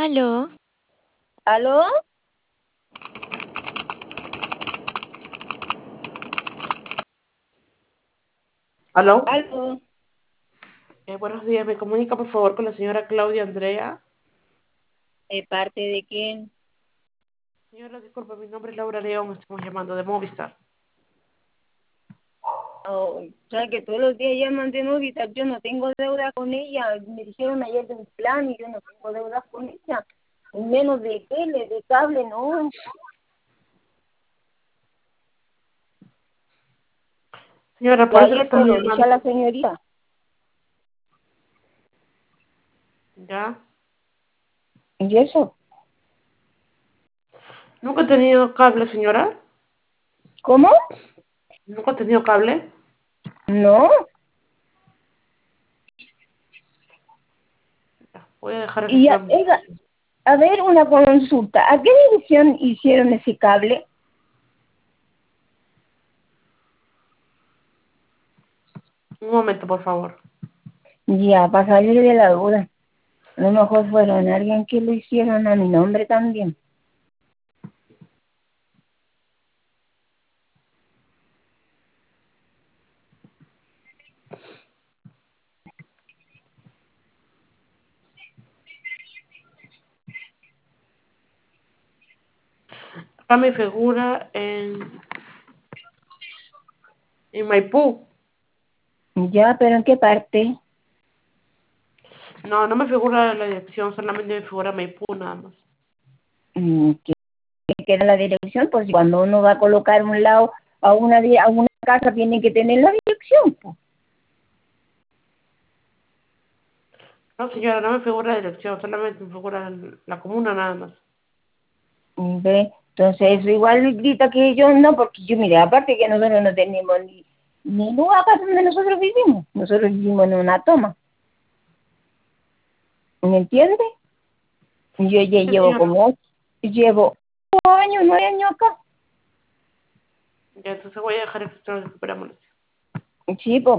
¿Aló? ¿Aló? ¿Aló? ¿Aló? Buenos días, me comunica por favor con la señora Claudia Andrea. ¿De parte de quién? Señora, disculpe, mi nombre es Laura León, estamos llamando de Movistar. Oh, o sea, que todos los días llaman de Movistar. Yo no tengo deuda con ella. Me dijeron ayer de un plan y yo no tengo deuda con ella. Y menos de tele, de cable, no. Señora, Que por eso le ayer te estamos lo dije a llamando. la señorita. ¿Ya? ¿Y eso? ¿Nunca ha tenido cable, señora? ¿Cómo? ¿Nunca ha tenido cable? No. Voy a dejar Y registrado mi oiga, situación. a ver, una consulta. ¿A qué dirección hicieron ese cable? Un momento, por favor. Ya, para salir de la duda. A lo mejor fueron alguien que lo hicieron a mi nombre también. Acá me figura en Maipú. Ya, pero ¿en qué parte? No, no me figura la dirección, solamente me figura Maipú nada más. Que queda la dirección, pues cuando uno va a colocar un lado a una casa tiene que tener la dirección, pues. No, señora, no me figura la dirección, solamente me figura la comuna nada más. ¿Ve? Entonces eso igual grita que yo no, porque yo mire, aparte que nosotros no tenemos ni luz acá donde nosotros vivimos en una toma, ¿me entiende? Yo ya Sí, señora. llevo 8 años, 9 años acá, Ya, entonces voy a dejar registrado el recupera molestia. sí, pues